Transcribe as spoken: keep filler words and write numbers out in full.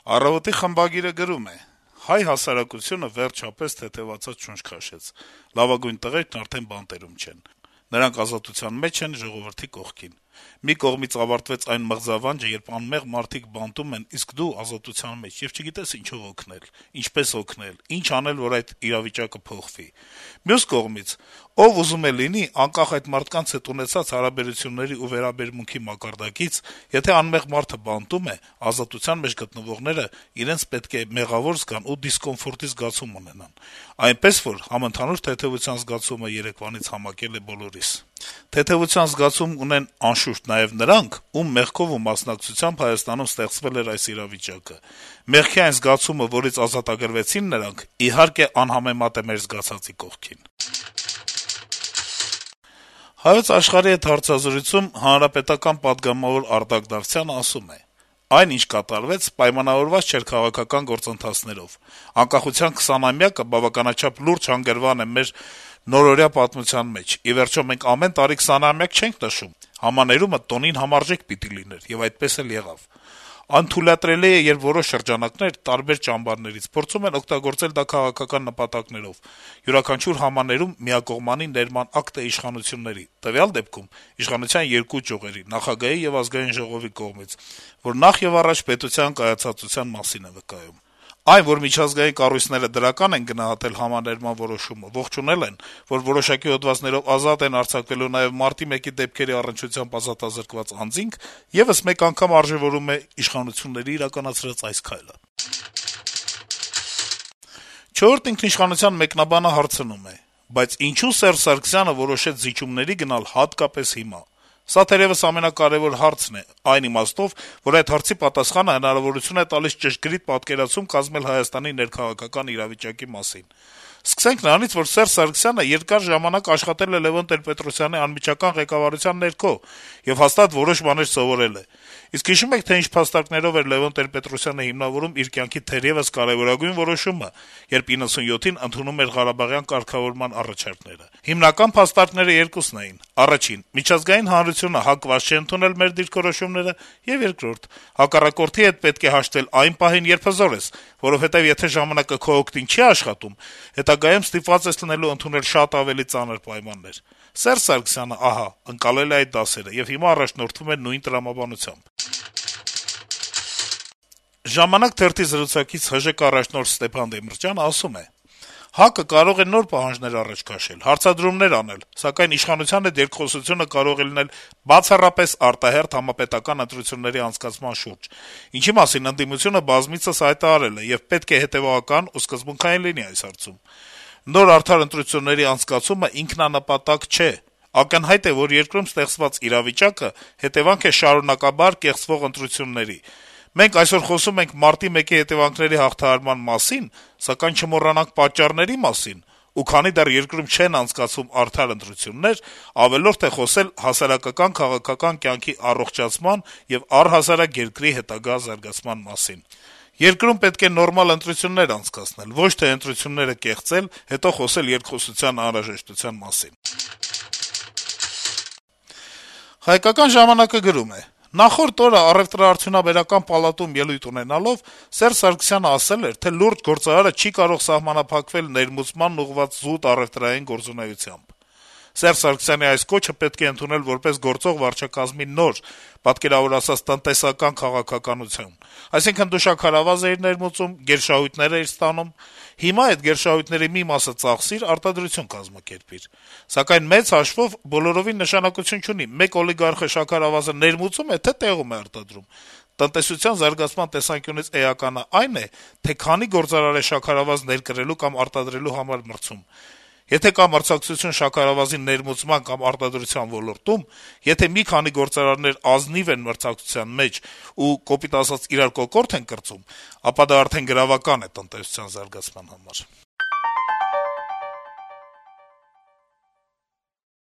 Առավոտի խմբագիրը գրում է. - «Հայ հասարակությունը վերջապես թեթեւացած շունչ քաշեց: Լավագույն տղերքն արդեն բանտերում չեն: Նրանք ազատության մեջ են, ժողովրդի կողքին: Մի կողմից ավարտվեց այն մղձավանջը, երբ անմեղ մարդիկ բանտում են, իսկ դու ազատության մեջ եւ չգիտես ինչով օգնել, ինչպես օգնել, ինչ անել, որ այդ իրավիճակը փոխվի: Մյուս կողմից, ով ուզում է լինի, անկախ այդ մարդկանց հետ ունեցած հարաբերությունների ու վերաբերմունքի մակարդակից, եթե անմեղ մարդը բանտում է, ազատության մեջ գտնվողները իրենց պետք է մեղավոր զգան ու դիսկոմֆորտի զգացում ունենան: Այնպես որ համընդհանուր թեթեւության զգացումը երեկվանից համակել է բոլորիս: Թեթեւության զգացում ունեն, անշուշտ, նաեւ նրանք, ում մեղքով ու մասնակցությամբ Հայաստանում ստեղծվել էր այս իրավիճակը: Մեղքի այն զգացումը, որից ազատագրվեցին նրանք, իհարկե, անհամեմատ է մեր զգացածի կողքին»: «Հայոց Աշխարհ»-ի հետ հարցազրույցում հանրապետական պատգամավոր Արտակ Դավթյանը ասում է. - «Այն, ինչ կատարվեց, պայմանավորված չէր քաղաքական գործընթացներով: Անկախության քսանամյակը բավականաչափ լուրջ հանգրվան է մեր նորօրյա պատմության մեջ: Ի վերջո, մենք ամեն տարի քսանամյակ չենք նշում: Համաներումը տոնին համարժեք պիտի լիներ, եւ այդպես էլ եղավ: Անթույլատրելի է, երբ որոշ շրջանակներ, տարբեր ճամբարներից, փորձում են օգտագործել դա քաղաքական նպատակներով: Յուրաքանչյուր համաներում միակողմանի ներման ակտ է իշխանությունների, տվյալ դեպքում իշխանության երկու ճյուղերի` նախագահի եւ Ազգային ժողովի կողմից, որ նախեւառաջ պետության կայացածության մասին է վկայում: Այն, որ միջազգային կառույցները դրական են գնահատել համաներման որոշումը, ողջունել են, որ որոշակի հոդվածներով ազատ են արձակվելու նաեւ մարտի մեկի դեպքերի առնչությամբ ազատազրկված անձինք, եւս մեկ անգամ արժեւորում է իշխանությունների իրականացրած այս քայլը»: «Չորրորդ ինքնիշխանության» մեկնաբանը հարցնում է. - «Բայց ինչո՞ւ Սերժ Սարգսյանը որոշեց զիջումների գնալ հատկապես հիմա: Սա թերեւս ամենակարեւոր հարցն է, այն իմաստով, որ այդ հարցի պատասխանը հնարավորություն է տալիս ճշգրիտ պատկերացում կազմել Հայաստանի ներքաղաքական իրավիճակի մասին: Սկսենք նրանից, որ Սերժ Սարգսյանը երկար ժամանակ աշխատել է Լեւոն Տեր-Պետրոսյանի անմիջական ղեկավարության ներքո եւ հաստատ որոշ բաներ սովորել է: Իսկ հիշո՞ւմ եք, թե ինչ փաստարկներով էր Լեւոն Տեր-Պետրոսյանը հիմնավորում իր կյանքի թերեւս կարեւորագույն որոշումը, երբ իննսունյոթին ընդունում էր Ղարաբաղյան կարգավորման առաջարկները: Հիմնական փաստարկները երկուսն էին. առաջին` միջազգային հանրությունը հակված չէ ընդունել մեր դիրքորոշումները, եւ երկրորդ` հակառակորդի հետ պետք է հաշտվել այն պահին, երբ հզոր ես, որովհետեւ եթե ժամանակը քո օգտին չի աշխատում, հետագայում ստիպված ես լինելու ընդունել շատ ավելի ծանր պայմաններ: Սերժ Սարգսյանը, ահա, ընկալել է այդ դասերը եւ հիմա առաջնորդվում է նույն տրամաբանությամբ»: «Ժամանակ» թերթի զրուցակից ՀԺԿ առաջնորդ Ստեփան Դեմիրճյանը ասում է. - «ՀԱԿ-ը կարող է նոր պահանջներ առաջ քաշել, հարցադրումներ անել, սակայն իշխանության հետ երկխոսությունը կարող է լինել բացառապես արտահերթ համապետական ընտրությունների անցկացման շուրջ, ինչի մասին ընդդիմությունը բազմիցս հայտարարել է եւ պետք է հետեւողական ու սկզբունքային լինի այս հարցում: Նոր արդար ընտրությունների անցկացումը ինքնանպատակ չէ: Ակնհայտ է, որ երկրում ստեղծված իրավիճակը հետեւանք է շարունակաբար կեղծվող ընտրությունների: Մենք այսօր խոսում ենք մարտի մեկի հետեւանքների հաղթահարման մասին, սակայն չմոռանանք պատճառների մասին: Ու քանի դեռ երկրում չեն անցկացվում արդար ընտրություններ, ավելորդ է խոսել հասարակական-քաղաքական կյանքի առողջացման եւ առհասարակ երկրի հետագա զարգացման մասին: Երկրում պետք է նորմալ ընտրություններ անցկացնել, ոչ թե ընտրությունները կեղծել, հետո խոսել երկխոսության անհրաժեշտության մասին»: «Հայկական ժամանակ»-ը գրում է. - «Նախորդ օրը առեւտրաարդյունաբերական պալատում ելույթ ունենալով Սերժ Սարգսյանը ասել էր, թե լուրջ գործարարը չի կարող սահմանափակվել ներմուծմանն ուղղված զուտ առեւտրային գործունեությամբ: Սերժ Սարգսյանի այս կոչը պետք է ընդունել որպես գործող վարչակազմի նոր, պատկերավոր ասած` տնտեսական քաղաքականություն: Այսինքն` դու շաքարավազ էիր ներմուծում, գերշահույթներ էիր ստանում: Հիմա այդ գերշահույթների մի մասը ծախսիր, արտադրություն կազմակերպիր: Սակայն մեծ հաշվով բոլորովին նշանակություն չունի` մեկ օլիգարխը շաքարավազը ներմուծում է, թե տեղում է արտադրում: Տնտեսության զարգացման տեսանկյունից էականն այն է, թե քանի գործարար է շաքարավազ ներկրելու կամ արտադրելու համար մրցում: Եթե կա մրցակցություն շաքարավազի ներմուծման կամ արտադրության ոլորտում, եթե մի քանի գործարարներ ազնիվ են մրցակցության մեջ ու, կոպիտ ասած, իրար կոկորդ են կրծում, ապա դա արդեն գրավական է տնտեսության զարգացման համար»: